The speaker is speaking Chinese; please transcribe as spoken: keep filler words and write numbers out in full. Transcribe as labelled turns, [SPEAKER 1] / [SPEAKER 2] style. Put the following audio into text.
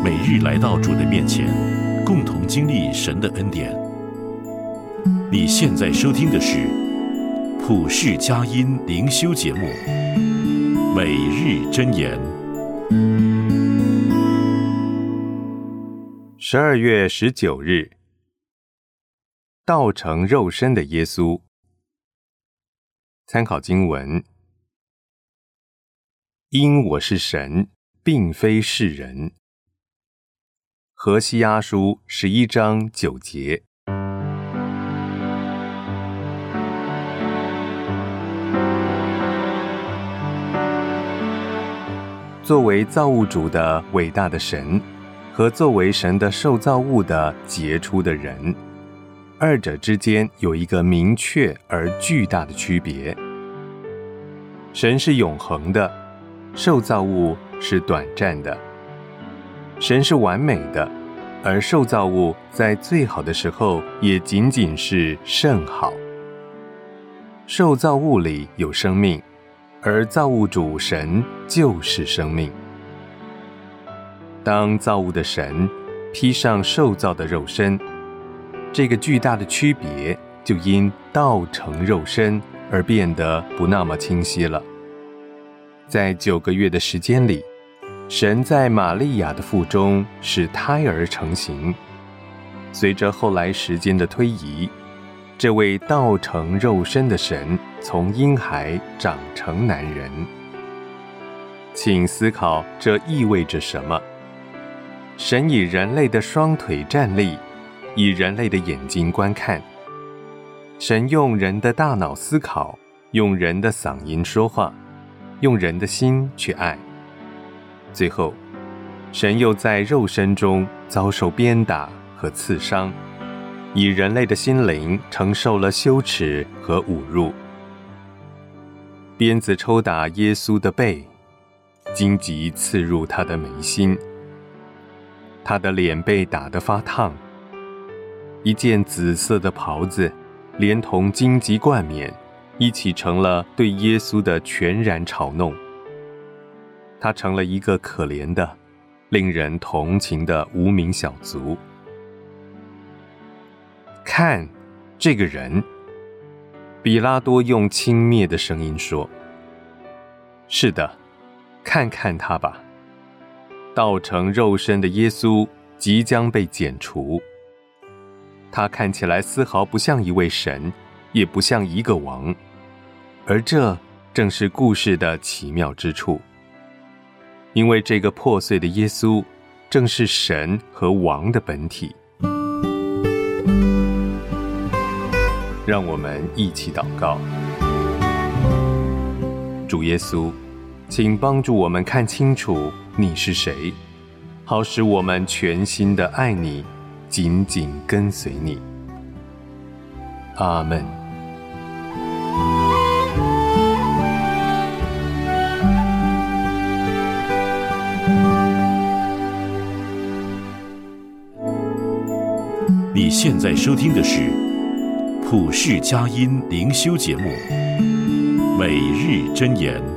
[SPEAKER 1] 每日来到主的面前，共同经历神的恩典。你现在收听的是普世佳音灵修节目《每日箴言》。
[SPEAKER 2] 十二月十九日，道成肉身的耶稣。参考经文：因我是神，并非是人。何西阿书十一章九节。作为造物主的伟大的神，和作为神的受造物的杰出的人，二者之间有一个明确而巨大的区别。神是永恒的，受造物是短暂的。神是完美的，而受造物在最好的时候也仅仅是甚好。受造物里有生命，而造物主神就是生命。当造物的神披上受造的肉身，这个巨大的区别就因道成肉身而变得不那么清晰了。在九个月的时间里，神在玛利亚的腹中使胎儿成形。随着后来时间的推移，这位道成肉身的神从婴孩长成男人。请思考这意味着什么？神以人类的双腿站立，以人类的眼睛观看。神用人的大脑思考，用人的嗓音说话，用人的心去爱。最后，神又在肉身中遭受鞭打和刺伤，以人类的心灵承受了羞耻和侮辱。鞭子抽打耶稣的背，荆棘刺入他的眉心，他的脸被打得发烫，一件紫色的袍子连同荆棘冠冕一起成了对耶稣的全然嘲弄。他成了一个可怜的、令人同情的无名小卒。看这个人，比拉多用轻蔑的声音说：是的，看看他吧。道成肉身的耶稣即将被剪除。他看起来丝毫不像一位神，也不像一个王，而这正是故事的奇妙之处。因为这个破碎的耶稣正是神和王的本体。让我们一起祷告。主耶稣，请帮助我们看清楚你是谁，好使我们全心的爱你，紧紧跟随你。阿们。
[SPEAKER 1] 你现在收听的是普世佳音灵修节目《每日箴言》。